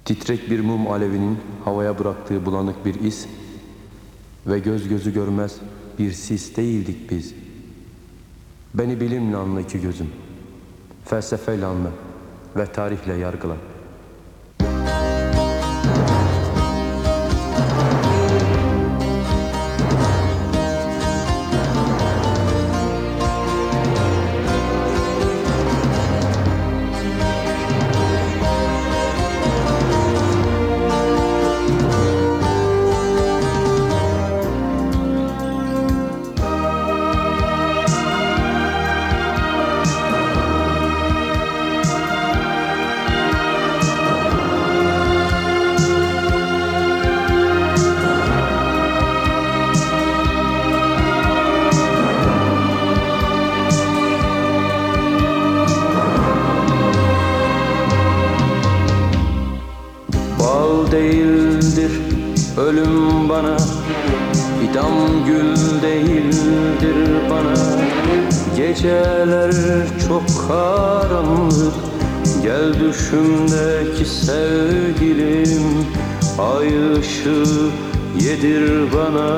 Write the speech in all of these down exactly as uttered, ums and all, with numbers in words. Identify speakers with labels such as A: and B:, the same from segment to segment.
A: Titrek bir mum alevinin havaya bıraktığı bulanık bir iz ve göz gözü görmez bir sis değildik biz. Beni bilimle anla iki gözüm, felsefeyle anla ve tarihle yargıla. Bal değildir ölüm bana, idam gül değildir bana. Geceler çok karanlık, gel düşümdeki sevgilim, ay ışığı yedir bana.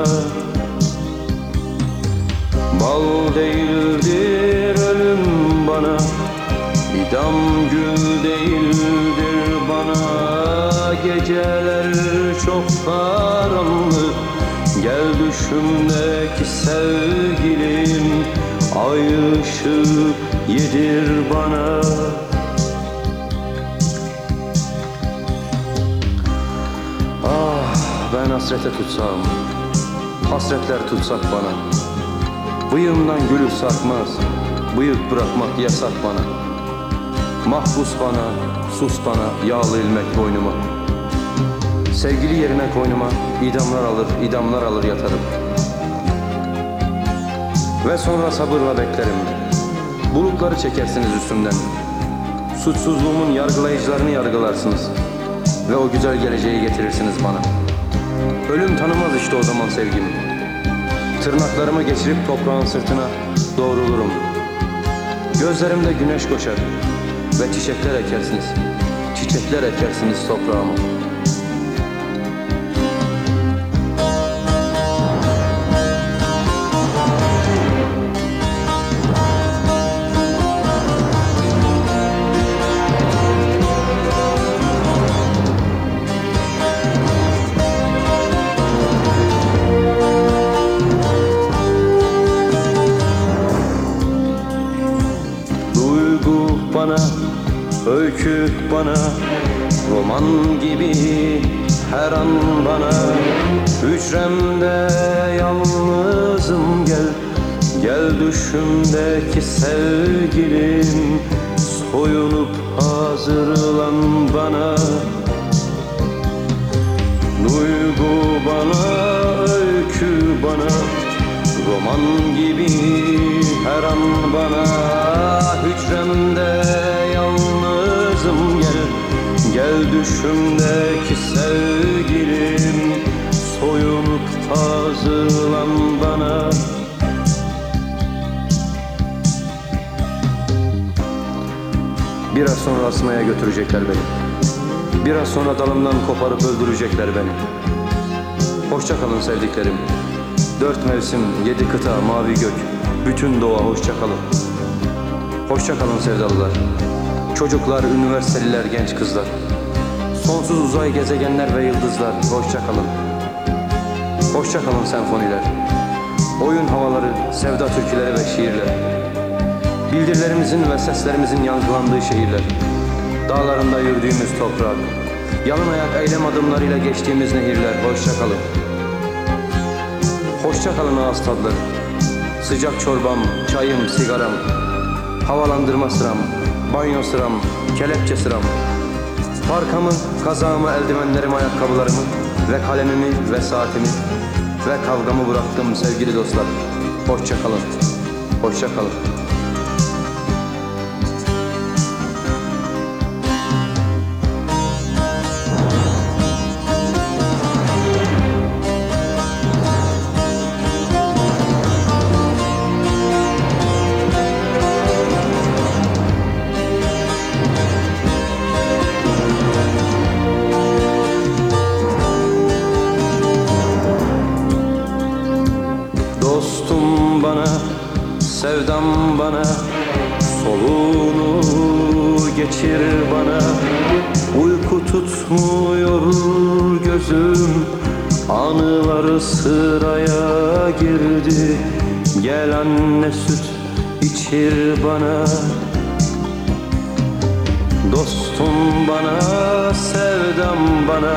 A: Bal değildir ölüm bana, idam gül değildir bana. Geceler çok karanlık, gel düşümdeki sevgilim, ay ışığı yedir bana. Ah, ben hasrete tutsam, hasretler tutsak bana. Bıyığımdan gülü sarkmaz, bıyık bırakmak yasak bana. Mahpus bana, sus bana, yağlı ilmek boynuma. Sevgili yerine koynuma, idamlar alır, idamlar alır yatarım. Ve sonra sabırla beklerim. Bulutları çekersiniz üstümden. Suçsuzluğumun yargılayıcılarını yargılarsınız. Ve o güzel geleceği getirirsiniz bana. Ölüm tanımaz işte o zaman sevgim. Tırnaklarımı geçirip toprağın sırtına doğrulurum. Gözlerimde güneş koşar ve çiçekler ekersiniz. Çiçekler ekersiniz toprağıma. Bana, öykü bana, roman gibi her an bana. Hücremde yalnızım gel, gel düşümdeki sevgilim, soyunup hazırlan bana. Duygu bana, öykü bana, roman gibi her an bana. Hücremde yalnızım gel, gel düşümdeki sevgilim, soyunup hazırlan bana. Biraz sonra asmaya götürecekler beni. Biraz sonra dalımdan koparıp öldürecekler beni. Hoşça kalın sevdiklerim. Dört mevsim, yedi kıta, mavi gök, bütün doğa hoşça kalın. Hoşça kalın sevdalılar. Çocuklar, üniversiteliler, genç kızlar. Sonsuz uzay gezegenler ve yıldızlar, hoşça kalın. Hoşça kalın senfoniler. Oyun havaları, sevda türküleri ve şiirler. Bildirilerimizin ve seslerimizin yankılandığı şehirler. Dağlarında yürüdüğümüz toprak. Yalın ayak eylem adımlarıyla geçtiğimiz nehirler, hoşça kalın. Hoşça kalın ağız tadları. Sıcak çorbam, çayım, sigaram. Havalandırma sıram, banyo sıram, kelepçe sıram. Parkamı, kazağımı, eldivenlerimi, ayakkabılarımı ve kalemimi ve saatimi ve kavgamı bıraktım sevgili dostlar. Hoşça kalın, hoşça kalın. tutmuyor gözüm, anılar sıraya girdi. Gel anne süt içir bana, dostum bana, sevdam bana,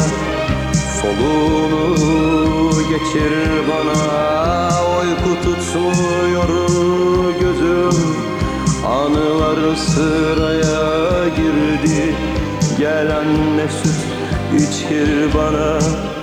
A: soluğunu geçir bana. Uyku tutmuyor gözüm, anılar sıraya girdi. Gel anne süt içir bana.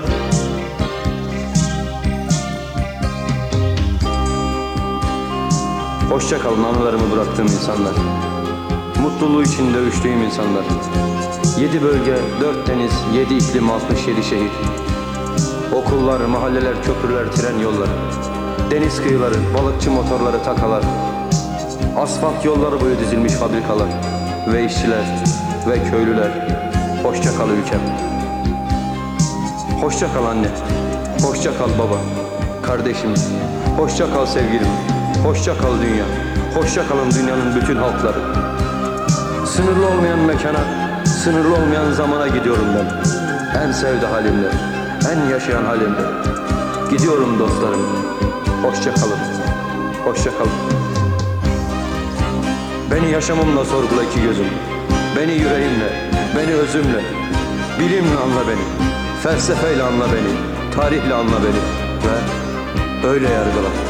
A: Hoşça kalın anılarımı bıraktığım insanlar, mutluluğu için dövüştüğüm insanlar. Yedi bölge, dört deniz, yedi iklim, altmış yedi şehir. Okullar, mahalleler, köprüler, tren yolları, deniz kıyıları, balıkçı motorları, takalar, asfalt yolları boyu dizilmiş fabrikalar ve işçiler ve köylüler. Hoşça kal ülkem. Hoşça kal anne. Hoşça kal baba, kardeşim. Hoşça kal sevgilim. Hoşça kal dünya. Hoşça kalın dünyanın bütün halkları. Sınırlı olmayan mekana, sınırlı olmayan zamana gidiyorum ben. En sevdi halimle, en yaşayan halimle. Gidiyorum dostlarım. Hoşça kalın. Hoşça kalın. Beni yaşamımla sorgula iki gözüm. Beni yüreğimle, beni özümle, bilimle anla beni. Felsefeyle anla beni, tarihle anla beni ve öyle yargıla.